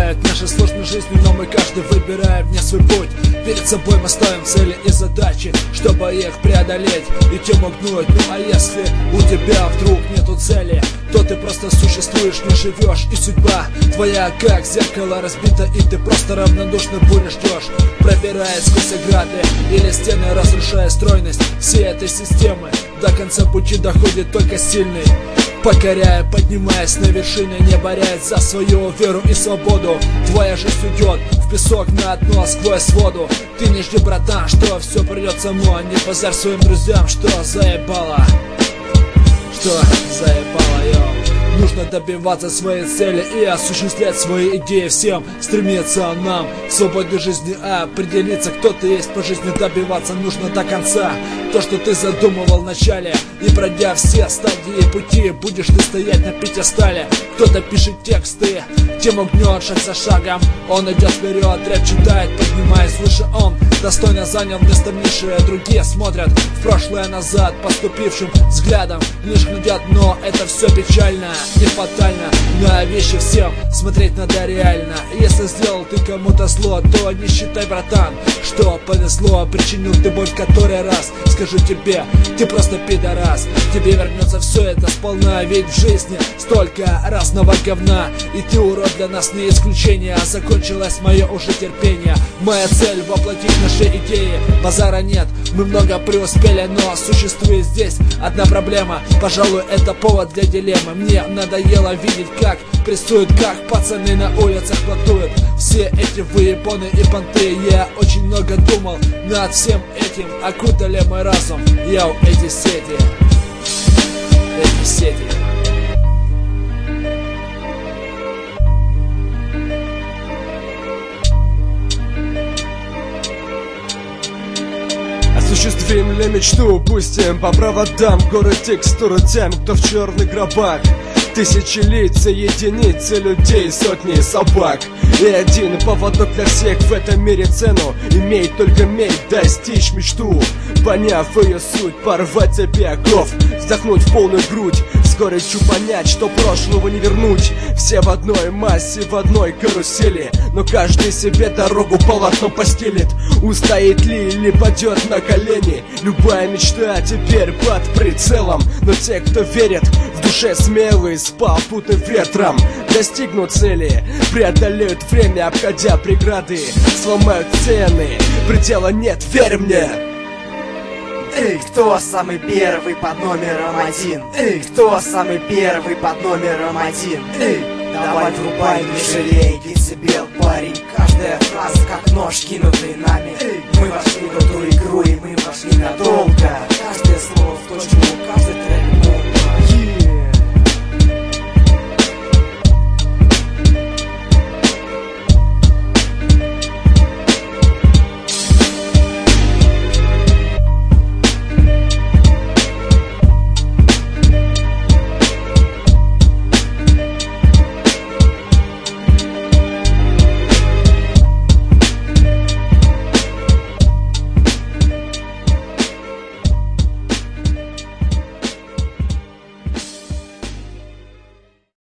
бывает в нашей сложной жизни, но мы каждый выбираем не свой путь. Перед собой мы ставим цели и задачи, чтобы их преодолеть и тем угнуть. Ну а если у тебя вдруг нету цели, то ты просто существуешь, не живешь. И судьба твоя как зеркало разбита, и ты просто равнодушно бурю ждешь, пробираясь сквозь ограды или стены, разрушая стройность всей этой системы. До конца пути доходит только сильный, покоряя, поднимаясь на вершины, не борясь за свою веру и свободу. Твоя жизнь уйдет в песок на дно сквозь воду. Ты не жди, братан, что все придет само. Не позарь своим друзьям, что заебало. Что заебало, йоу. Нужно добиваться своей цели и осуществлять свои идеи. Всем стремиться нам к свободной жизни, определиться, кто ты есть по жизни. Добиваться нужно до конца то, что ты задумывал в начале. И пройдя все стадии пути, будешь ты стоять на пьедестале. Кто-то пишет тексты, тем угнет шаг за шагом. Он идет вперед, рэп читает, поднимаясь выше. Он достойно занял место в нише. Другие смотрят в прошлое назад поступившим взглядом, лишь глядят, но это все печально и фатально. На вещи всем смотреть надо реально. Если сделал ты кому-то зло, то не считай, братан, что повезло. Причинил ты боль в который раз. Скажу тебе, ты просто пидорас. Тебе вернется все это сполна, ведь в жизни столько разного говна. И ты, урод, для нас не исключение. Закончилось мое уже терпение. Моя цель воплотить наши идеи. Базара нет, мы много преуспели, но существует здесь одна проблема. Пожалуй, это повод для дилеммы. Мне надоело видеть, как прессуют, как пацаны на улицах платуют. Все эти выебоны и понты. Я очень много думал над всем этим. Окутали мой разум, йоу, эти сети. Эти сети. Осуществим ли мечту, пустим по проводам горы текстуры тем, кто в черных гробах. Тысячи лиц, единицы людей, сотни собак. И один поводок для всех в этом мире цену имеет только медь, достичь мечту. Поняв ее суть, порвать цепи оков, вздохнуть в полную грудь, с горечью понять, что прошлого не вернуть. Все в одной массе, в одной карусели, но каждый себе дорогу полотном постелит. Устоит ли или падет на колени, любая мечта теперь под прицелом. Но те, кто верит, в душе смелые, с попутным ветром достигнут цели, преодолеют время, обходя преграды, сломают цены, предела нет, верь мне. Эй, кто самый первый под номером один? Эй, кто самый первый под номером один? Эй, давай врубай, не жалей децибел, парень. Каждая фраза как нож, кинутый нами. Эй, мы вошли в эту игру, и мы вошли надолго.